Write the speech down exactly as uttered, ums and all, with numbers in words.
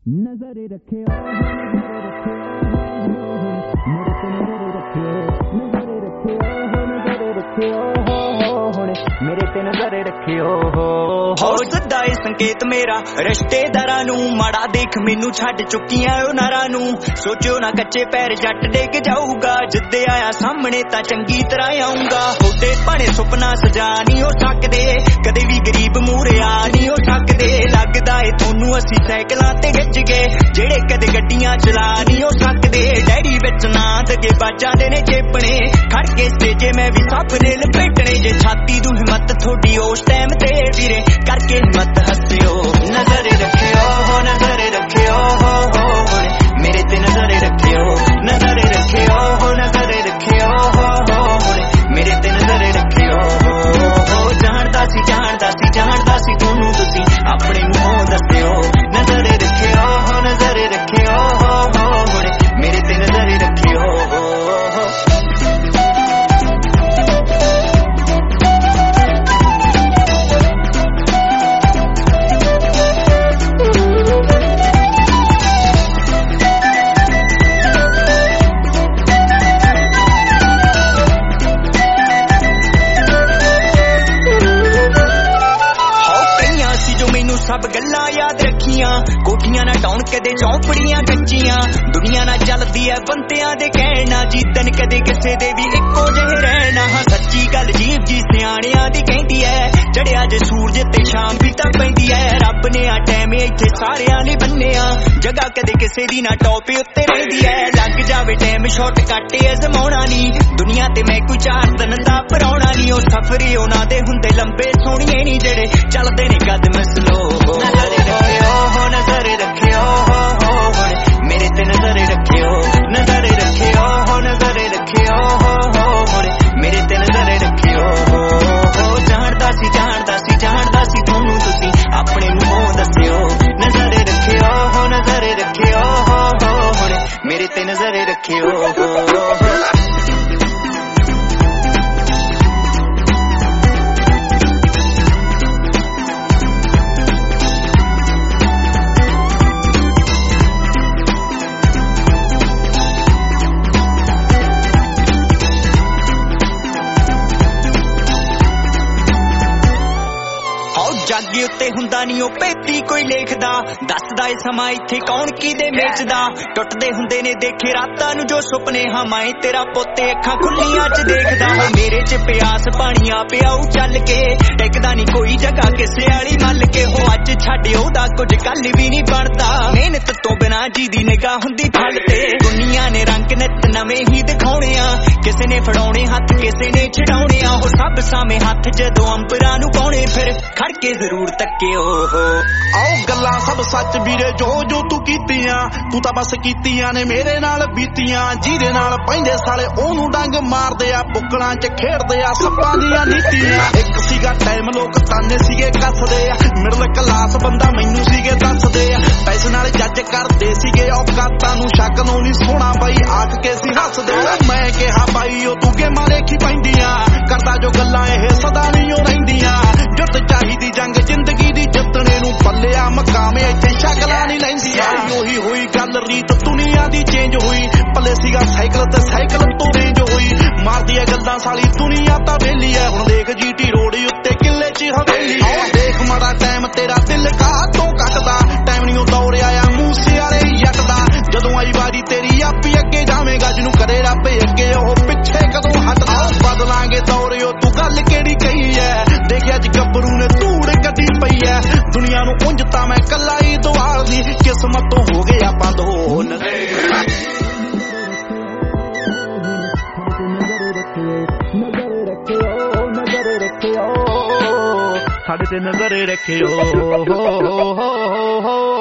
नजरे रखे नजरे रखे नजरे रखे मेरे ते नजरे रखियो हो सदा ए संकेत मेरा रिश्तेदारां नू माड़ा देख मैनू छड्ड चुकियां ओ नारां नू सोचो ना कच्चे पैर जट डिग जाऊगा जिद्दे आया सामने तां चंगी तरह आऊंगा होते भाणे सुपना सजा नहीं हो सकदे कदे भी गरीब मूरे आ नहीं हो सकदे लगदा ए थोनू असी साइकलां ते गिज गए जेड़े कदे गड्डियां चला नहीं हो सकदे डैडी विच ना दगे बाजां दे ने चेपणे खड़ के स्टेजे मैं भी साफरे लपेटणे जे छाती दू हिम्मत थोड़ी उस टाइम ते वीरे करके हिम्मत हसियो नजरे रखियो हो नजरे रखियो हो हो मेरे ते नजरे रखियो नजरे रखियो हो नजरे रखियो हो हो मेरे ते नजरे रखियो हो जानदा सी जानदा सी जानदा सी तोनू तुसी अपने मुंहों दस्सियो नजरे रखियो हो नजरे रखियो हो हो मेरे ते नजरे रखियो हो सब गल्लां याद रखियां कोठियां ना टाउन कदे चौपड़ियां कच्चियां दुनिया ना चलदी है बंदियां दे कहना जीतन कदे किसे दे भी इक्को जिहे रहना हाँ सच्ची गल जीव जी सियाणियां दी कहंदी है चढ़िया जे सूरज ते शाम भी तां पैंदी है रब ने आ टाइम इत्थे सारियां ने बन्निया जगह कदे किसे दी ना टॉप उत्ते रहिंदी है लग जावे टाइम शॉर्ट कट अजमाउणा नहीं दुनिया ते मैं कोई चार दिन दा पराउणा नहीं ओ सफरे उन्हां दे हुंदे लंबे सोहणिए नहीं जेड़े चलदे ने कदम स्लो नजरे रखियो हो नजरे रखियो हो हो मेरे ते नजरे रखियो नजरे रखियो हो नजरे रखियो हो हो मेरे ते नजरे रखियो हो जानदा सी जानदा सी जानदा सी तोनू तुसी अपने मुंहों दस्सियो नजरे रखियो हो नजरे रखियो हो हो मेरे ते नजरे रखियो हो जागे उत्ते हुंदा नहीं ओ पेती कोई लेखदा दसदा ए समा इत्थे कौन कीदे मेचदा टुटदे हुंदे ने देखे रातां नू जो सुपने हां मैं तेरा पोते अखां खुल्लियां च देखदा हो मेरे च प्यास पानिया पियाऊ चल के टिकदा नहीं कोई जगह किसे वाली मल के हो अज छड्डियो दा कुछ कल भी नहीं बनदा मेहनत तो बिना जी दी निगाह हुंदी फल ते दुनिया ने रंग नित नवे ही दिखाउणे आ किसे ने फड़ाउणे हत्थ किसे ने छड़ाउणे आ हो सब सामे हत्थ जदों अंबरां नू पाउणे फिर खड़ के जरूर तक्कियो हो आओ गल्लां सब सच वीरे जो जो तू कीतियां तू तां बस कीतियां ने मेरे नाल बीतियां जीरे नाल पैंदे साले ओनू डंग मारदे आ बुकलां च खेडदे आ सप्पां दियां नीतियां एक सीगा टाइम लोक ताने सीगे कसदे आ मिडल क्लास बंदा मैनू सीगे दसदे आ पैसे नाल जज करदे सीगे औकातां नू शक नू नहीं सोना बाई आख के सी हसदे मैं कहा बाई ओ तू गेमां देखी पैंदियां करदा जो गल्लां ਇਹ सदा नहीं ओ रहिंदियां जुट चाहिदी जंग जिंदगी दी जितने नू पल्लिया मकामे इत्थे शकलां नहीं लैंदियां ओही होई गल रीत दुनिया दी चेंज हुई पल्ले सीगा साइकिल ते साइकिल तो रेंज हुई मारदी है गल्लां साली दुनिया तां वेली है हुण देख जीटी रोड उत्ते किले च हवेली आओ देख माड़ा टाइम तेरा दिल का तो कटदा टाइम नहीं दौड़ आया मूसे वाले यटदा जदों आई बारी तेरी आपी अगे जावेगा जिनू करे रब अगे ओह पिछे कदों हटदा बदलांगे दौड़ तू गल केड़ी कही है देखिया अज गब्बरू ने धूड़ कदी पई है दुनिया नू उंज तां मैं कल्ला ही दुआल दी किस्मत तो हो गए आपां दो साडे ते नजरे रखियो हो हो हो